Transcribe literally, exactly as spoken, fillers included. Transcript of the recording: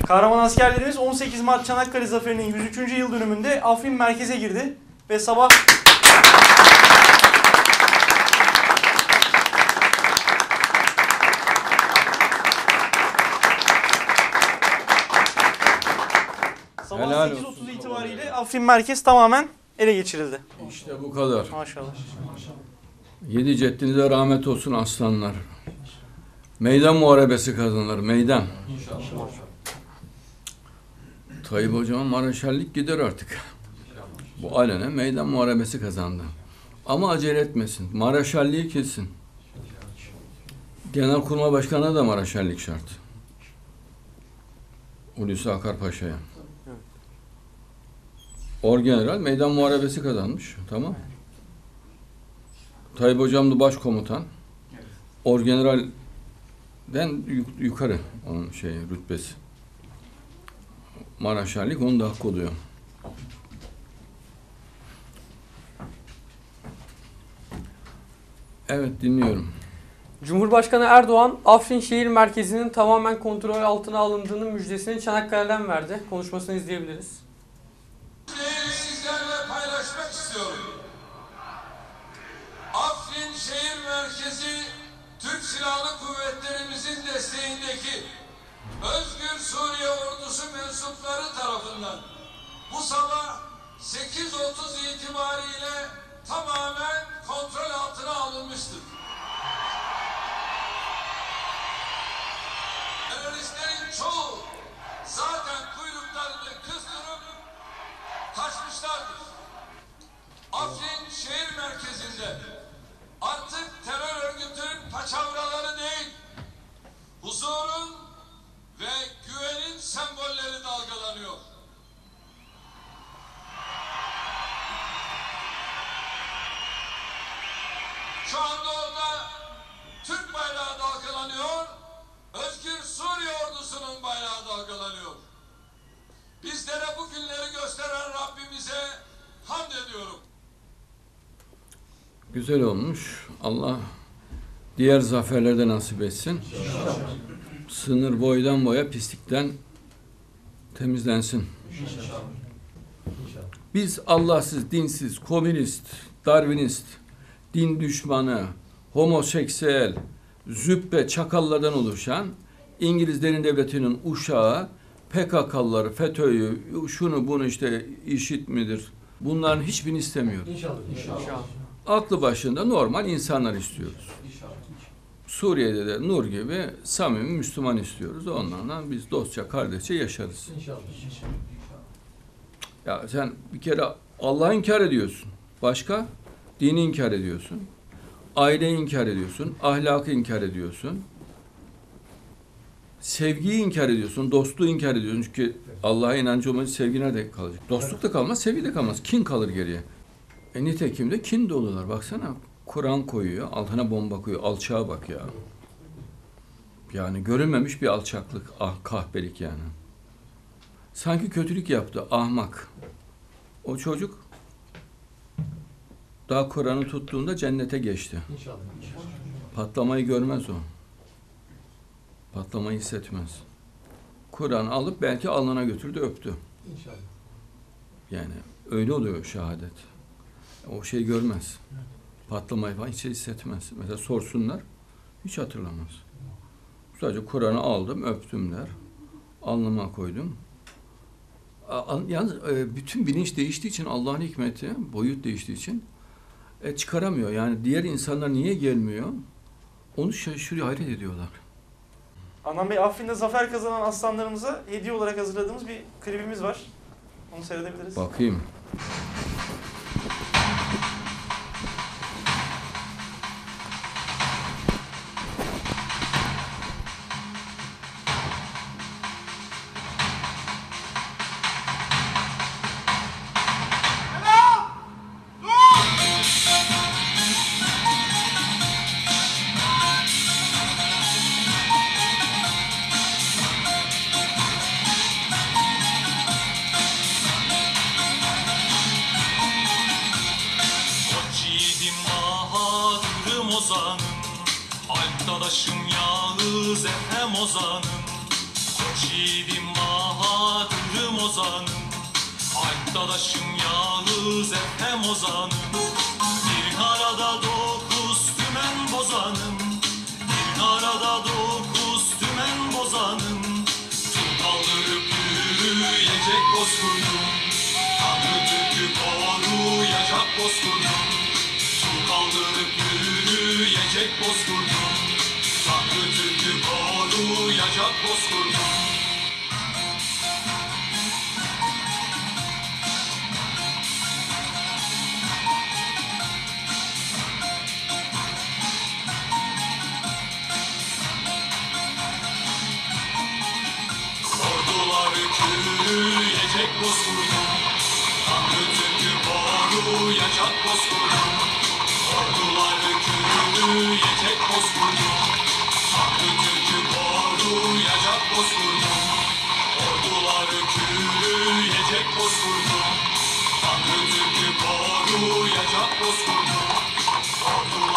Kahraman askerlerimiz on sekiz Mart Çanakkale Zaferi'nin yüz üçüncü yıl dönümünde Afrin merkeze girdi ve sabah sabah sekiz otuz itibariyle Afrin merkez tamamen ele geçirildi. İşte bu kadar. Maşallah. Yedi ceddinize rahmet olsun aslanlar. Meydan muharebesi kazanır, meydan. İnşallah. Tayyip Hocam Maraşallik gider artık. Bu alene meydan muharebesi kazandı. Ama acele etmesin. Maraşalliği kesin. Genelkurmay Başkanı'na da Maraşallik şart. Hulusi Akar Paşa'ya. Orgeneral meydan muharebesi kazanmış. Tamam. Tayyip Hocam da başkomutan. Orgeneral'den yukarı onun şey rütbesi. Maraşallik onun da hakkı oluyor. Evet, dinliyorum. Cumhurbaşkanı Erdoğan, Afrin şehir merkezinin tamamen kontrol altına alındığının müjdesini Çanakkale'den verdi. Konuşmasını izleyebiliriz. Sizlerle paylaşmak istiyorum. Afrin şehir merkezi Türk Silahlı Kuvvetlerimizin desteğindeki Özgür Suriye Ordusu mensupları tarafından bu sabah sekiz otuz itibariyle tamamen kontrol altına alınmıştır. Teröristlerin çoğu zaten kuyruklarını kızdırıp kaçmışlardır. Afrin şehir merkezinde artık terör örgütünün paçavraları değil, huzurun ve güvenin sembolleri dalgalanıyor. Şu anda orada Türk bayrağı dalgalanıyor, Özgür Suriye Ordusu'nun bayrağı dalgalanıyor. Bizlere bu günleri gösteren Rabbimize hamd ediyorum. Güzel olmuş. Allah diğer zaferlerde nasip etsin. Sınır boydan boya pislikten temizlensin. Biz Allahsız, dinsiz, komünist, darwinist, din düşmanı, homoseksüel, züppe, çakallardan oluşan İngiliz derin devletinin uşağı, P K K'lıları, FETÖ'yü, şunu bunu işte IŞİD midir? Bunların hiçbirini istemiyoruz. İnşallah. İnşallah. Aklı başında normal insanlar istiyoruz. Suriye'de de Nur gibi samimi Müslüman istiyoruz. Onlarla biz dostça, kardeşçe yaşarız. İnşallah. Ya sen bir kere Allah'ı inkar ediyorsun. Başka? Dini inkar ediyorsun. Aileyi inkar ediyorsun. Ahlakı inkar ediyorsun. Sevgiyi inkar ediyorsun. Dostluğu inkar ediyorsun. Çünkü Allah'a inancı olmayınca sevgi nerede kalacak? Dostluk da kalmaz, sevgi de kalmaz. Kin kalır geriye. E nitekim de kin dolular. Baksana. Kur'an koyuyor, altına bomba koyuyor. Alçağa bak ya. Yani görülmemiş bir alçaklık, ah, kahpelik yani. Sanki kötülük yaptı, ahmak. O çocuk daha Kur'an'ı tuttuğunda cennete geçti. İnşallah. Patlamayı görmez o. Patlamayı hissetmez. Kur'an alıp belki alnına götürdü, öptü. İnşallah. Yani öyle oluyor şehadet. O şey görmez. Patlamayı falan hiç hissetmez. Mesela sorsunlar, hiç hatırlamaz. Sadece Kur'an'ı aldım, öptüm der. Alnıma koydum. Yalnız bütün bilinç değiştiği için, Allah'ın hikmeti, boyut değiştiği için e, çıkaramıyor. Yani diğer insanlar niye gelmiyor? Onu şaşırıyor, hayret ediyorlar. Adnan Bey, Afrin'de zafer kazanan aslanlarımıza hediye olarak hazırladığımız bir klibimiz var. Onu seyredebiliriz. Bakayım. Dadaşım yalnız hem ozanım, bir arada dokuz tümen bozanım, bir arada dokuz tümen bozanım. Tüm kaldırıp yürüyecek bozkurdum, Tanrı Türk'ü koruyacak bozkurdum. Tüm kaldırıp yürüyecek bozkurdum, Tanrı Türk'ü koruyacak bozkurdum. Orduları kürüyecek bozkurdum, Tanrı Türk'ü koruyacak bozkurdum. Orduları kürüyecek bozkurdum, Tanrı Türk'ü koruyacak bozkurdum. Orduları kürüyecek bozkurdum, Tanrı Türk'ü koruyacak bozkurdum. Orduları